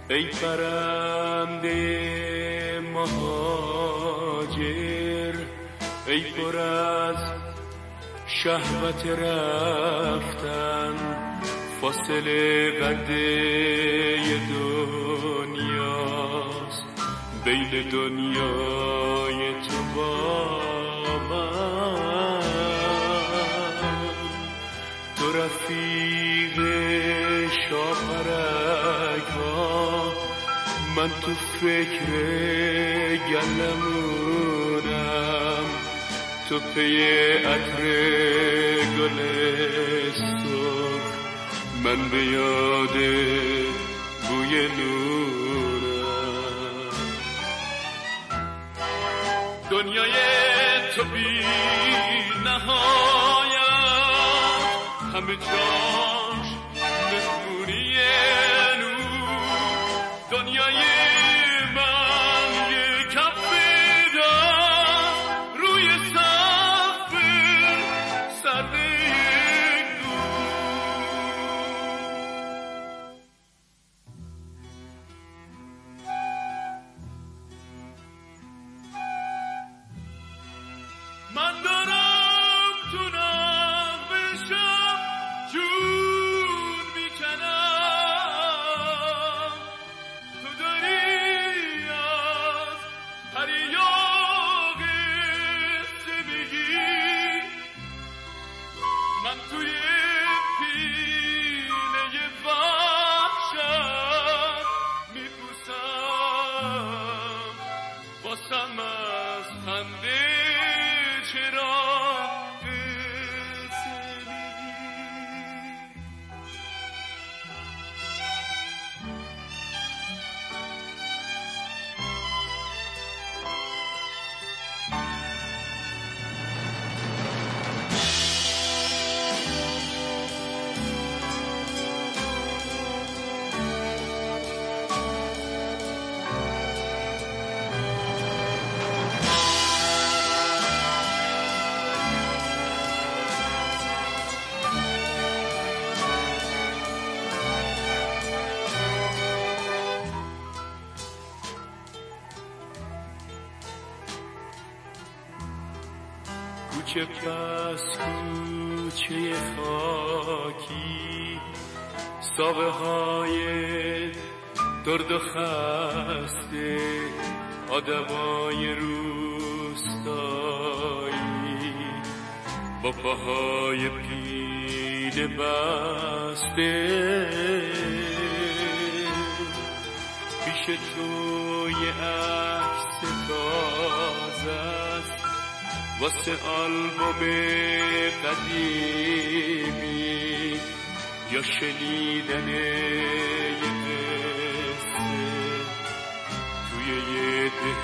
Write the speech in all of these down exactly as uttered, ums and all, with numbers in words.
ای پرنده مهاجر، ای پر از شهوت رفتن، فاصله قده دنیاست بین دنیای تو با من. تو رفیق شاپرک ها، من تو فکر گلمونم، تو پی عطر گل سرخ، من به یاد بوی نورم. دنیای تو بی نهایت، همه جاش مهمونی نور. دنیای من یه کف دست روی سقف سرد یک من دارم تو نقبشم جون میکنم، تو داری از هریاق زمگی، من توی پینه وحشت میپوسم، واسم از خنده چراغ زندگی. کوچه پس کوچه خاکی، ساقه های درد و خسته، آدمای روستایی با پاهای پینه بسته. پیش تو یه عکس تازه است واسه آلبوم قدیمی، یا شنیدن یه قصه توی یه ده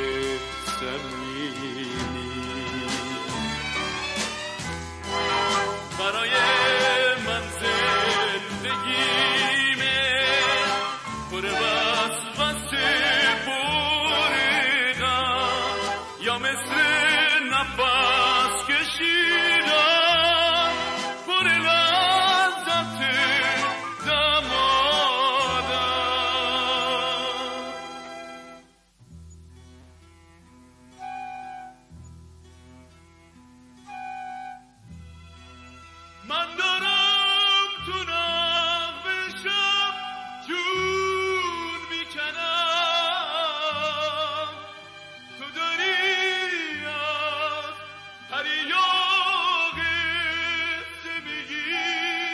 زمینی. برای من زندگیمه پر وسوسه بردم، یا مثل نفس کشیدم پر لذت دمادم. من دارم تو نقبشم جون میکنم، تو داری هریاق زمگی،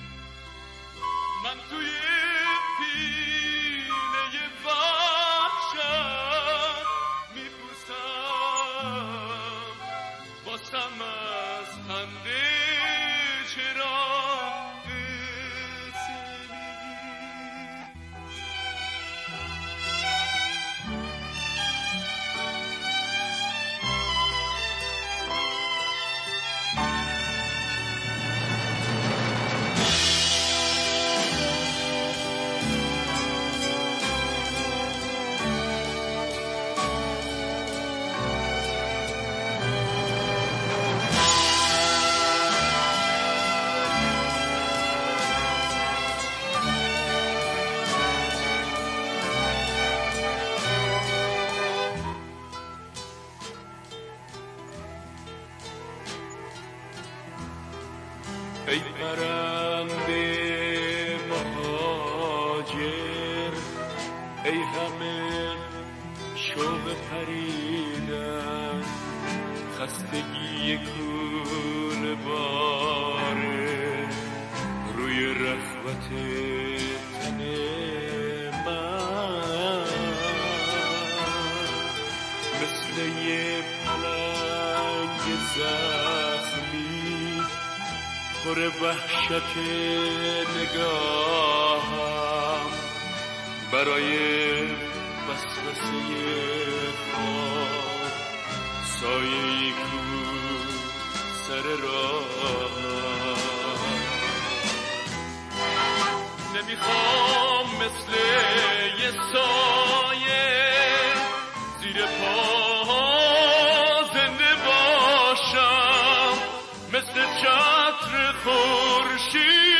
من توی پینه وحشت میپوسم، واسم از خنده چرا ای پرنده مهاجر، ای همه شوق پریدن، خستگی کوله باره روی رخوت تن من، مثل یه پلنگ زخمی پر وحشت نگاهم برای وسوسه خواب، سایه کو سر راه. نمیخوام مثل یه سایه زیر پا زنده باشم، مثل چتر خورشید